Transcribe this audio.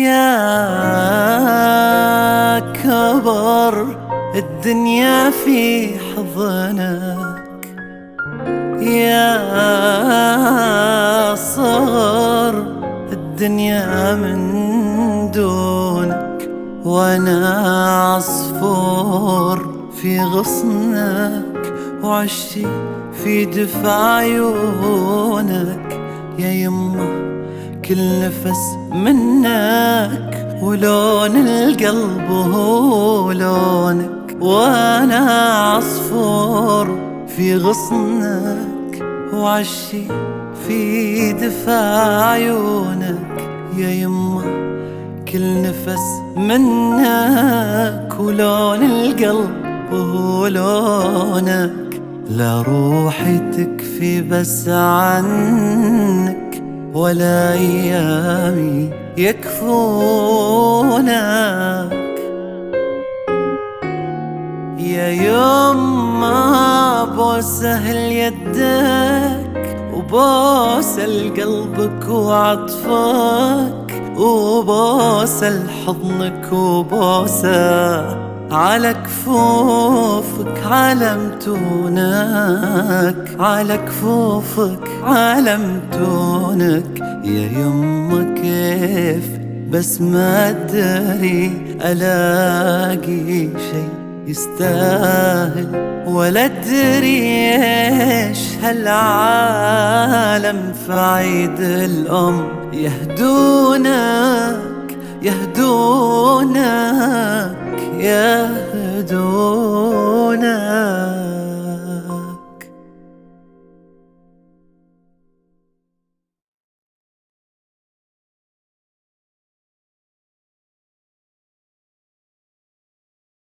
يا كبر الدنيا في حضنك، يا صغر الدنيا من دونك، وانا عصفور في غصنك، وعشتي في دفع عيونك. يا يمه كل نفس منك، ولون القلب هو لونك، وانا عصفور في غصنك، وعشي في دفا عيونك. يا يمه كل نفس منك، ولون القلب هو لونك. لا روحي تكفي بس عنك، ولا أيامي يكفونك. يا يما بوسه يدك، وبوسه لقلبك وعطفك، وبوسه لحضنك، وبوسه على كفوفك علمتونك، على كفوفك علمتونك. يا يما كيف بس ما أدري ألاقي شي يستاهل، ولا أدري إيش هالعالم في عيد الأم يهدونك، يهدونك، يهدونك.